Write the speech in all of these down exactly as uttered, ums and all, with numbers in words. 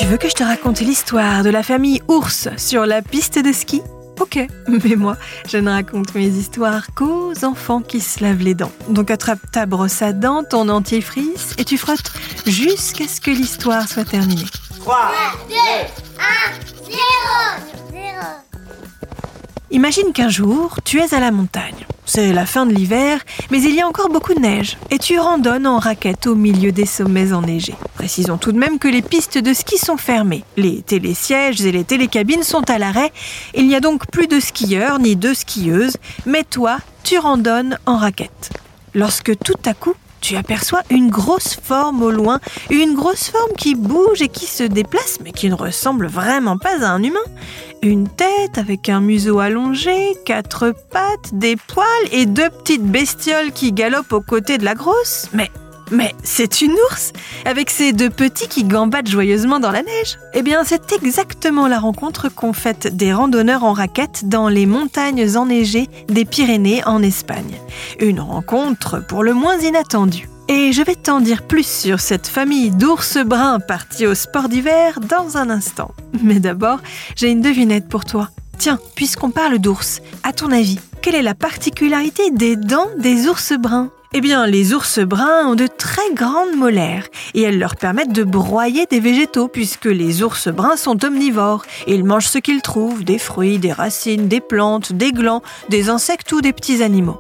Tu veux que je te raconte l'histoire de la famille ours sur la piste de ski ? Ok, mais moi, je ne raconte mes histoires qu'aux enfants qui se lavent les dents. Donc attrape ta brosse à dents, ton dentifrice et tu frottes jusqu'à ce que l'histoire soit terminée. trois, deux, un, zéro. Imagine qu'un jour, tu es à la montagne. C'est la fin de l'hiver, mais il y a encore beaucoup de neige et tu randonnes en raquette au milieu des sommets enneigés. Précisons tout de même que les pistes de ski sont fermées. Les télésièges et les télécabines sont à l'arrêt. Il n'y a donc plus de skieurs ni de skieuses, mais toi, tu randonnes en raquette. Lorsque tout à coup, tu aperçois une grosse forme au loin, une grosse forme qui bouge et qui se déplace, mais qui ne ressemble vraiment pas à un humain. Une tête avec un museau allongé, quatre pattes, des poils et deux petites bestioles qui galopent aux côtés de la grosse. Mais, mais c'est une ours, avec ses deux petits qui gambadent joyeusement dans la neige. Eh bien, c'est exactement la rencontre qu'ont faite des randonneurs en raquette dans les montagnes enneigées des Pyrénées en Espagne. Une rencontre pour le moins inattendue. Et je vais t'en dire plus sur cette famille d'ours bruns partis au sport d'hiver dans un instant. Mais d'abord, j'ai une devinette pour toi. Tiens, puisqu'on parle d'ours, à ton avis, quelle est la particularité des dents des ours bruns ? Eh bien, les ours bruns ont de très grandes molaires et elles leur permettent de broyer des végétaux puisque les ours bruns sont omnivores. Ils mangent ce qu'ils trouvent, des fruits, des racines, des plantes, des glands, des insectes ou des petits animaux.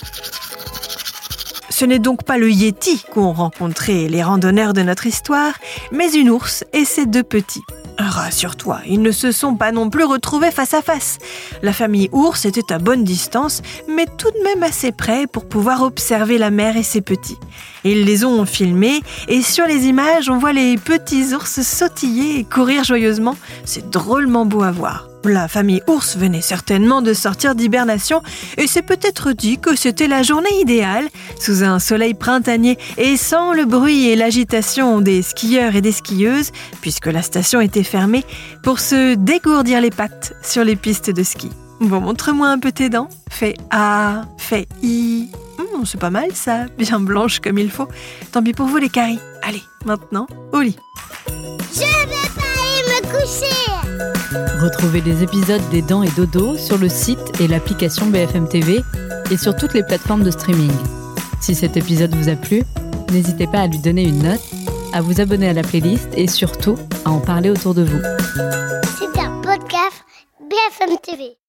Ce n'est donc pas le yéti qu'ont rencontré les randonneurs de notre histoire, mais une ours et ses deux petits. Rassure-toi, ils ne se sont pas non plus retrouvés face à face. La famille ours était à bonne distance, mais tout de même assez près pour pouvoir observer la mère et ses petits. Ils les ont filmés et sur les images, on voit les petits ours sautiller et courir joyeusement. C'est drôlement beau à voir. La famille ours venait certainement de sortir d'hibernation et s'est peut-être dit que c'était la journée idéale, sous un soleil printanier et sans le bruit et l'agitation des skieurs et des skieuses, puisque la station était fermée, pour se dégourdir les pattes sur les pistes de ski. Bon, montre-moi un peu tes dents. Fais A, fais I. Hum, c'est pas mal ça, bien blanche comme il faut. Tant pis pour vous les caries. Allez, maintenant, au lit. Je vais pas aller me coucher. Retrouvez les épisodes des Dents et Dodo sur le site et l'application B F M T V et sur toutes les plateformes de streaming. Si cet épisode vous a plu, n'hésitez pas à lui donner une note, à vous abonner à la playlist et surtout à en parler autour de vous. C'est un podcast B F M T V.